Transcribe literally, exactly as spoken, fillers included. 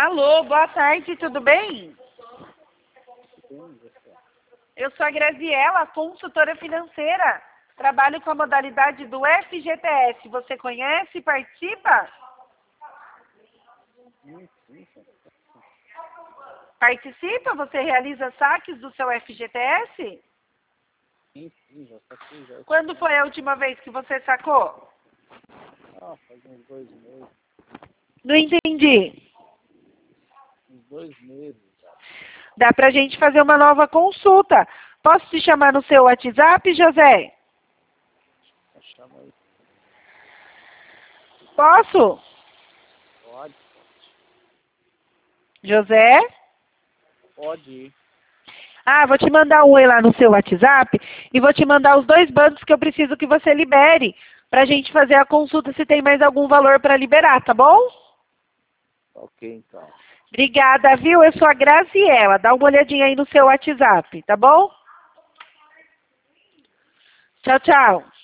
Alô, boa tarde, tudo bem? Eu sou a Graziela, consultora financeira. Trabalho com a modalidade do F G T S. Você conhece e participa? Participa? Você realiza saques do seu F G T S? Sim, sim, já saquei, já. Quando foi a última vez que você sacou? Ah, faz uns dois meses. Não entendi. Uns dois meses já. Dá pra gente fazer uma nova consulta. Posso te chamar no seu WhatsApp, José? Chama aí. Posso? Pode, José? pode ir. Ah, vou te mandar um oi lá no seu WhatsApp e vou te mandar os dois bancos que eu preciso que você libere pra gente fazer a consulta se tem mais algum valor para liberar, tá bom? Ok, então. Obrigada, viu? Eu sou a Graziela. Dá uma olhadinha aí no seu WhatsApp, tá bom? Tchau, tchau.